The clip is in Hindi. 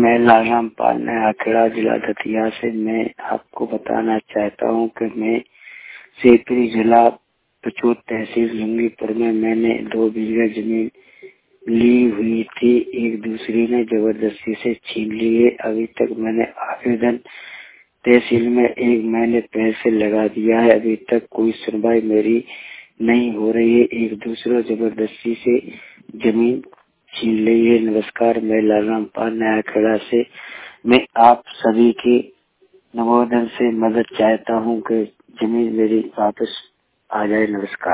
मैं लालराम पाल नया जिला दतिया से। मैं आपको बताना चाहता हूँ कि मैं सेपरी जिला पचोत तहसील जंगीपुर में मैंने 2 बीघा जमीन ली हुई थी। एक दूसरी ने जबरदस्ती से छीन ली है। अभी तक मैंने आवेदन तहसील में 1 महीने पैसे लगा दिया है, अभी तक कोई सुनवाई मेरी नहीं हो रही है। एक दूसरा जबरदस्ती से जमीन छीन ली है। नमस्कार, मैं लालराम पाल नया से। मैं आप सभी की निवेदन से मदद चाहता हूँ कि जमीन मेरी वापस आ जाए। नमस्कार।